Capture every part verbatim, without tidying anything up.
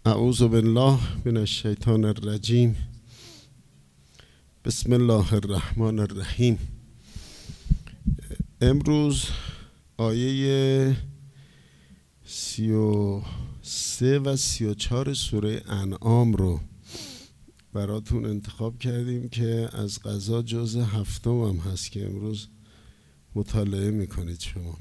اعوذ بالله من الشیطان الرجیم. بسم الله الرحمن الرحیم. امروز آیه سی و سه و سی و چهار سوره انعام رو براتون انتخاب کردیم که از قضا جز هفتم هم هست که امروز مطالعه میکنید شما.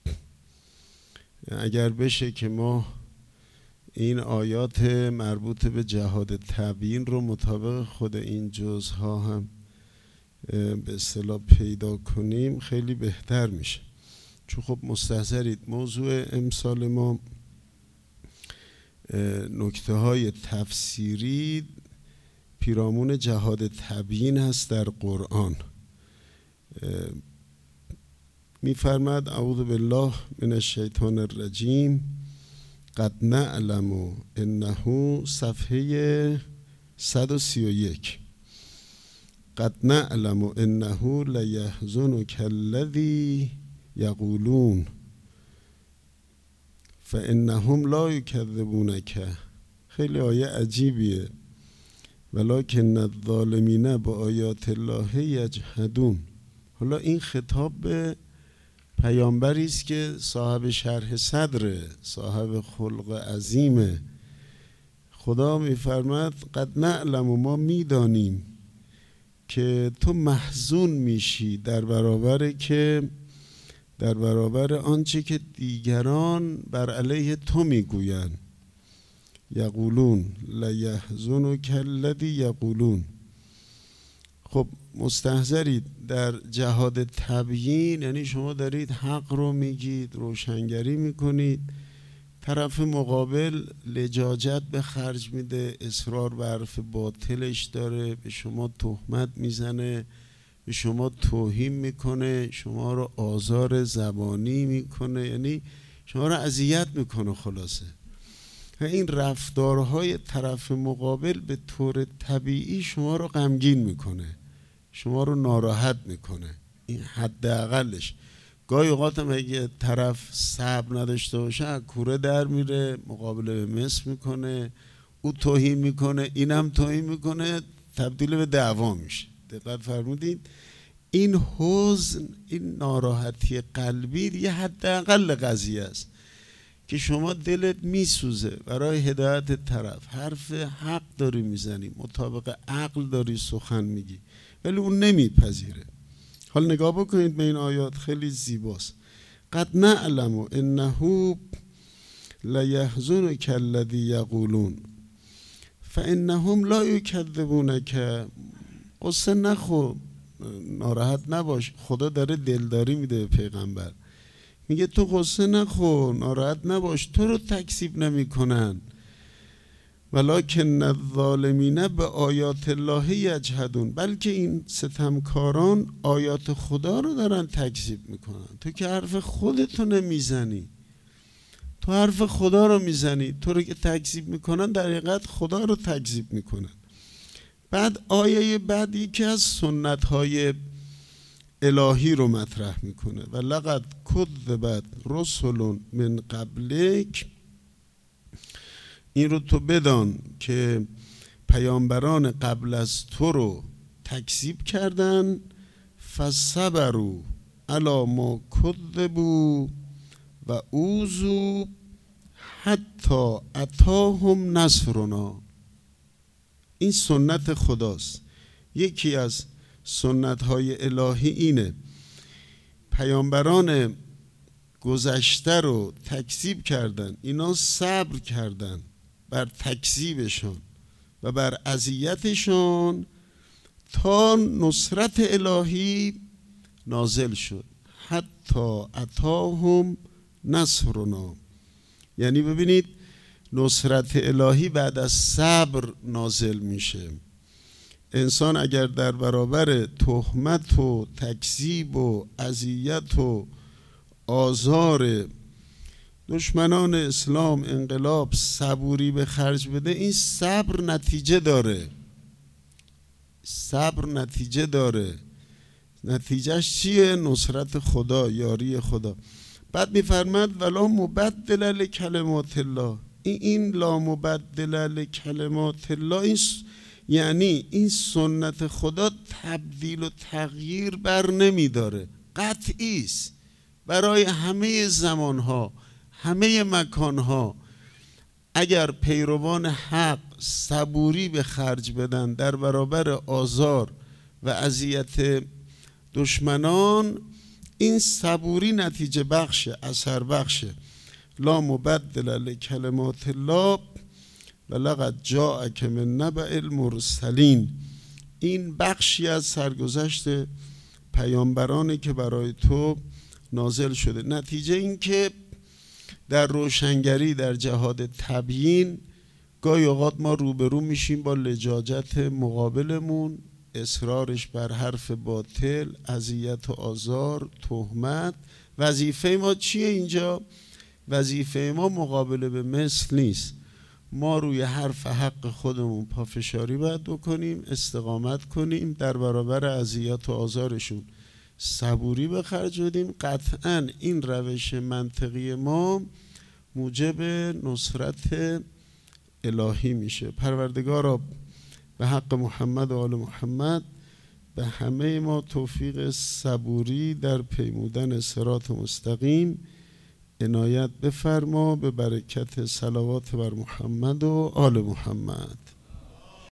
اگر بشه که ما این آیات مربوط به جهاد تبیین رو مطابق خود این جزها هم به اصطلاح پیدا کنیم خیلی بهتر میشه، چون خب مستحضرید موضوع امسال ما نکته های تفسیری پیرامون جهاد تبیین هست در قرآن. میفرماد اعوذ بالله من الشیطان الرجیم. قد نعلم انه صفحه صد و سی و یک. قد نعلم انه لیحزنک الذی یقولون فانهم لا یکذبونک. خیلی آیه عجیبیه. ولکن الظالمین بآیات الله یجحدون. حالا این خطاب به پیامبری است که صاحب شرح صدره، صاحب خلق عظیمه. خدا میفرماد قد نعلم، ما میدانیم که تو محزون میشی در برابر که در برابر آنچه که دیگران بر علیه تو میگویند. یقولون لیحزنک الذی یقولون. خب مستحضرید در جهاد تبیین یعنی شما دارید حق رو میگید، روشنگری میکنید، طرف مقابل لجاجت به خرج میده، اصرار بر حرف باطلش داره، به شما تهمت میزنه، به شما توهین میکنه، شما رو آزار زبانی میکنه، یعنی شما رو اذیت میکنه. خلاصه این رفتارهای طرف مقابل به طور طبیعی شما رو غمگین میکنه، شما رو ناراحت میکنه. این حداقلش. گاهی اوقات هم اگه طرف صبر نداشته باشه کوره در میره، مقابله به مس میکنه، او توهین میکنه، اینم توهین میکنه، تبدیل به دعوا میشه. دقت فرمودین؟ این حزن، این ناراحتی قلبی یه حداقل قضیه است که شما دلت میسوزه برای هدایت طرف، حرف حق داری میزنی، مطابق عقل داری سخن میگی، ولی اون نمیپذیره. حال نگاه بکنید به این آیات، خیلی زیباست. قد نعلم انه لیحزنک الذی یقولون فانهم لا یکذبونک. قصه نخو، ناراحت نباش، خدا داره دلداری میده به پیغمبر. میگه تو قصه نخو، ناراحت نباش، تو رو تکذیب نمی کنن. ولکن الظالمین به آیات الله یجحدون. بلکه این ستمکاران آیات خدا رو دارن تکذیب میکنن. تو که حرف خودتو نمیزنی، تو حرف خدا رو میزنی. تو رو که تکذیب میکنن در حقیقت خدا رو تکذیب میکنن. بعد آیه بعد یکی از سنت های الهی رو مطرح میکنه. و لقد کذبت رسل من قبلک. این رو تو بدان که پیامبران قبل از تو رو تکذیب کردن. فصبروا علی ما کذبوا و اوذوا حتی اتاهم نصرنا. این سنت خداست. یکی از سنت های الهی اینه پیامبران گذشته رو تکذیب کردن، اینا صبر کردن بر تکذیبشون و بر اذیتشون تا نصرت الهی نازل شد. حتی اتاهم نصرنا. یعنی ببینید نصرت الهی بعد از صبر نازل میشه. انسان اگر در برابر تهمت و تکذیب و اذیت و آزار دشمنان اسلام، انقلاب، صبوری به خرج بده، این صبر نتیجه داره. صبر نتیجه داره. نتیجهش چیه؟ نصرت خدا، یاری خدا. بعد میفرماد ولا مبدل لکلمات الله. این لا مبدل لکلمات الله، این یعنی این سنت خدا تبدیل و تغییر بر نمیداره، قطعی است برای همه زمانها، همه مکانها. اگر پیروان حق صبوری به خرج بدن در برابر آزار و اذیت دشمنان، این صبوری نتیجه بخشه، اثر بخشه. لا مبدل لکلمات الله و لقد جاءک من نبأ المرسلین. این بخشی از سرگذشت پیامبرانی که برای تو نازل شده. نتیجه این که در روشنگری، در جهاد تبیین، گاهی اوقات ما روبرو میشیم با لجاجت مقابلمون، اصرارش بر حرف باطل، اذیت و آزار، تهمت. وظیفه ما چیه اینجا؟ وظیفه ما مقابله به مثل نیست. ما روی حرف حق خودمون پافشاری باید بکنیم، استقامت کنیم، در برابر اذیت و آزارشون صبوری به خرج بدیم. قطعاً این روش منطقی ما موجب نصرت الهی میشه. پروردگارا به حق محمد و آل محمد به همه ما توفیق صبوری در پیمودن صراط مستقیم عنایت بفرما، به برکت صلوات بر محمد و آل محمد.